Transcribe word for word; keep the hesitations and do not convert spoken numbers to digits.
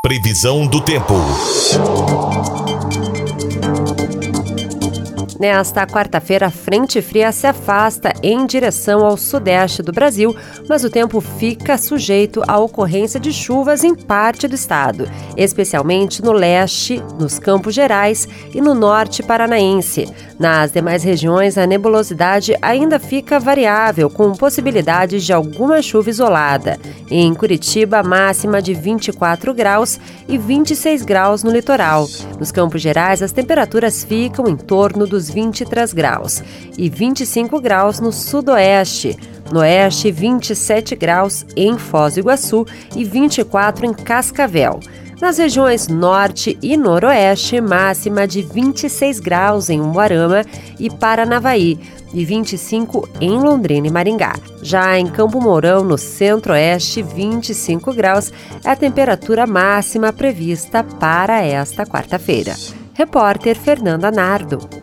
Previsão do tempo. Nesta quarta-feira, a frente fria se afasta em direção ao sudeste do Brasil, mas o tempo fica sujeito à ocorrência de chuvas em parte do estado, especialmente no leste, nos Campos Gerais e no norte paranaense. Nas demais regiões, a nebulosidade ainda fica variável, com possibilidades de alguma chuva isolada. Em Curitiba, máxima de vinte e quatro graus e vinte e seis graus no litoral. Nos Campos Gerais, as temperaturas ficam em torno dos vinte e três graus e vinte e cinco graus no sudoeste. No oeste, vinte e sete graus em Foz do Iguaçu e vinte e quatro em Cascavel. Nas regiões norte e noroeste, máxima de vinte e seis graus em Umuarama e Paranavaí e vinte e cinco em Londrina e Maringá. Já em Campo Mourão, no centro-oeste, vinte e cinco graus é a temperatura máxima prevista para esta quarta-feira. Repórter Fernanda Nardo.